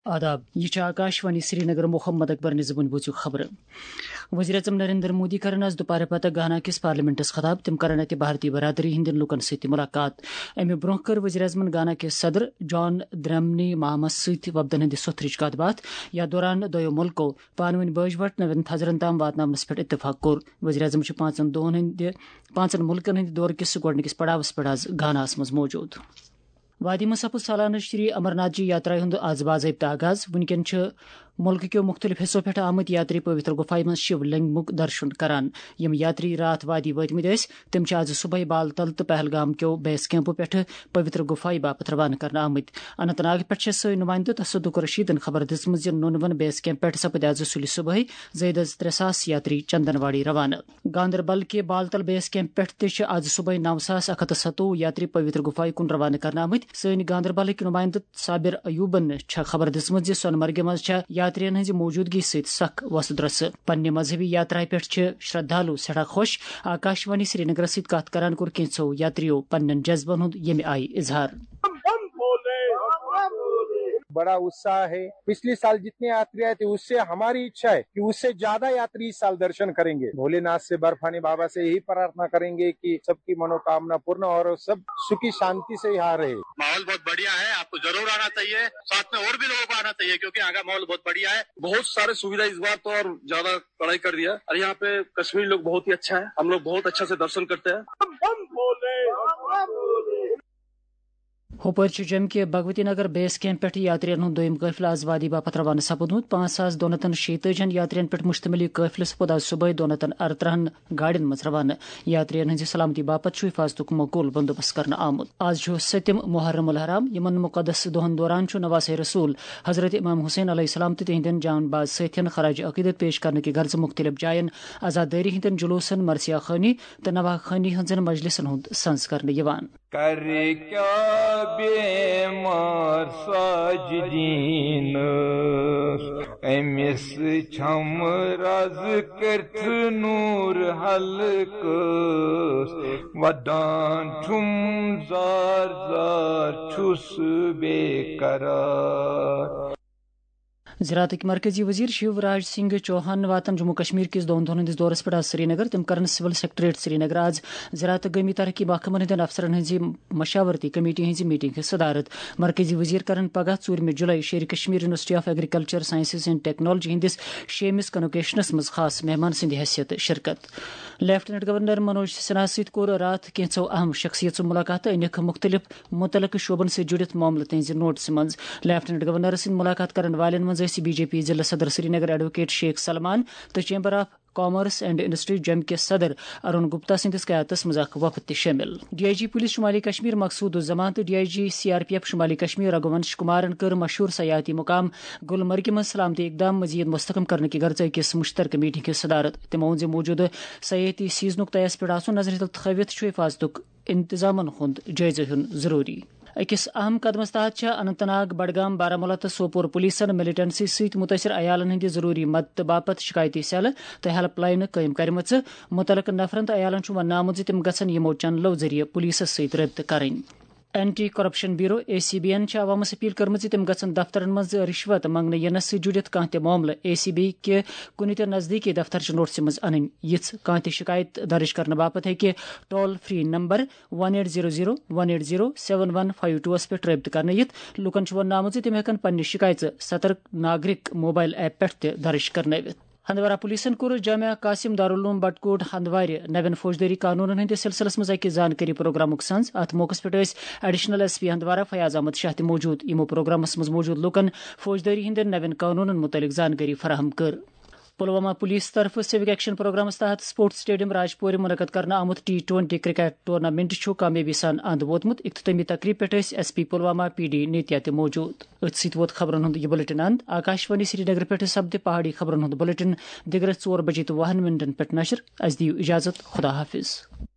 آداب، یہ آکاشوانی سری نگر محمد اکبر نظم بوزو خبر. وزیر اعظم نریندر مودی کرن آز دوپہر پتہ گانا کس پارلیمنٹس خطاب. تم کرن ات بھارتی برادری ہند لوکن ست ملاقات. امہ برہ کر وزیر اعظم گانا کے صدر جان درمنی مہامس ست وفدن ہند سوتھرچ کت بات. یا دوران دو ملکوں پانونی باج وٹ 90 تھزرن تام واتنس پہ اتفاق کور. وزیر اعظم 5 ملکن ہند دور کس گوڈنکس پڑاوس پہ آز گاناس مز موجود. وادی میں سپد سالانہ شری امرناتھ جی یاترا ہند آز باضابطہ آغاز. ونکین ملک کیو مختلف حصوں پہ آمت یاتری پوتر گفائی من شیو لنگ درشن کران. یم یاتری رات وادی واتمت تم آز صبح بال تل تو پہلگام کیو بیس کیمپو پہ پوتر گفائی باپت روانہ کرنا آمت. اننت ناگ پہ سن نمائندہ تصدق رشیدن خبر دژمژ نونون بیس کیمپ پہ سپد آز سلی صبح زید از 3,000 یاتری چندن واڑی روانہ. گاندربل کے بال تل بیس کیمپ پہ آز صبح 9,127 یاتری پوتر گفائی کن روانہ کرنا آمت. سن گاندربلک نمائندہ صابر ایوبن خبر دژمژ سونمرگہ مز یاترین ہز موجودگی ست سخ وس درس. پنہ مذہبی یاترا پہ شردھالو سٹھا خوش. آکاشوانی سری نگر ست کت کران کور کینچو یاتریو پنن جذبن ہند یمہ آئی اظہار. بڑا اتساہ ہے. پچھلے سال جتنے یاتری آئے تھے اس سے ہماری اچھا ہے کہ اس سے زیادہ یاتری اس سال درشن کریں گے. بھولے ناتھ سے برفانی بابا سے یہی پرارتھنا کریں گے کہ سب کی منوکامنا پورن اور سب سکھی شانتی سے یہاں رہے. ماحول بہت بڑھیا ہے, آپ کو ضرور آنا چاہیے. ساتھ میں اور بھی لوگوں کو آنا چاہیے کیونکہ یہاں کا ماحول بہت بڑھیا ہے. بہت سارے سویدھا اس بار تو اور زیادہ بڑھائی کر دیا. اور یہاں پہ کشمیری لوگ بہت ہی اچھا ہے. ہم لوگ بہت اچھا سے درشن کرتے ہیں. ہوپر جم کے بھگوتی نگر بیس کیمپ پہ یاترین ہند دویم قافلہ آز وادی باپت روانہ سپودمت. 5,246 یاترین پہ مشتمل یہ قافلہ سپود آز صبح 238 گاڑین مز روانہ. یاترین ہند سلامتی باپت حفاظت معقول بندوبست کرنا آمت. آز 7 محرم الحرام. یمن مقدس دہن دوران نواز رسول حضرت امام حسین علیہ السلام تو تہندین جان باز ساتھین خراج عقیدت پیش کرنے کی غرض مختلف جائن عزاداری ہندین جلوسن مرثیہ خانی تو نواح خانی ہنزن مجلسن ہند سنز کرنے یوان. کرے کیا بیمار ساجدین امس چھم راز کرت نور حلق ودان چھم زار زار چھس بے قرار. زراعت مرکزی وزیر شیوراج سنگھ چوہان واتن جموں کشمیر کس دون دہن ہندس دورس پہ سری نگر. تم کرن سول سیکٹریٹ سری نگر آز زراعت گمی ترقی محکمن ہند افسرن ہز مشاورتی کمیٹی ہز میٹنگ صدارت. مرکزی وزیر کرن پگہ 4 جولائی Sher Kashmir university of agriculture sciences and technology ہندس 6 کنوکیشنس مز خاص مہمان سند حیثیت شرکت. لیفٹنٹ گورنر منوج سنہا ست کور رات کینچو اہم شخصیت ملاقات. انک مختلف متعلقہ شعبن سے جڑت معاملہ تہذ نوٹس مز. لیفٹنٹ گورنر سند ملاقات کرن والن مز بی جے پی ضلع صدر سری نگر ایڈوکیٹ شیخ سلمان تو chamber of commerce and industry جم کے صدر ارون گپتا سندس قیادت مز وفد تہ شامل. ڈی آئی جی پولیس شمالی کشمیر مقصود الزمان تو D I G C R P F شمالی کشمیر رگھونش کمارن کر مشہور سیاحتی مقام گلمرگ مز سلامتی اقدام مزید مستحکم کرنے کی غرض اکس مشترکہ میٹنگ کی صدارت. تمو وون موجودہ سیاحتی سیزنک تیس پہ آسن نظر تل تھوت حفاظت انتظامن ہند جائزہ ہن ضروری. اکس اہم قدمس تحت اننت ناگ بڈگام بارامولہ تو سوپور پولیسن ملٹنسی ست متاثر عیالن ہند ضروری مدد باپت شکایتی سیل تو ہیلپ لائن قائم کرمچ. متعلقہ نفرن تو عیالن ون آمت تم گھن یمو چینلو ذریعہ پولیسس ست رابطہ کریں. اینٹی کرپشن بیورو ACB عوامس اپیل کرمز تم گھن دفترن مز رشوت منگنے ینس ست جڑت کھانا تہ معاملہ ACB کہ کن تہ نزدیکی دفتر نوٹس مز ان. یھ کھانا تہ شکایت درج کرنے باپت ہیکہ ٹول فری نمبر 1800-180-7152 پہ رابطہ کرنے یت. لوکن ون آمت تم ہیکن پنہ شکایت سترک ناگرک موبائل ایپ پہ تہ درج کرنوت. ہندوارہ پولیسن کور جامعہ قاسم دارالعلوم بٹکوٹ ہندوار نوین فوجداری قانون ہند سلسلس مز اکہ زانکاری پروگرامک سنز. ات موقع پہ ایڈیشنل SP ہندوارہ فیاض احمد شاہ تہ موجود. یمو پروگرامس مز موجود لوکن فوجداری ہند نوین قانون متعلق زانکاری فراہم کر. پلوامہ پولیس طرف سیوک ایکشن پروگرامس تحت سپورٹس اسٹیڈیم راجپور منعقد کرنا آمت T20 کرکٹ ٹورنامنٹ کامیابی سان اند ووتمت. اختتامی تقریب پہ SP پلوامہ PD نتیا تہ موجود. ات ست ووت خبرن ہند یہ بلٹن اند. آکاشوانی سری نگر پہ سپدِ پہاڑی خبرن ہند بلٹن دگرس 4 بجے تو 20 منٹن پہ نشر. اس دیو اجازت. خدا حافظ.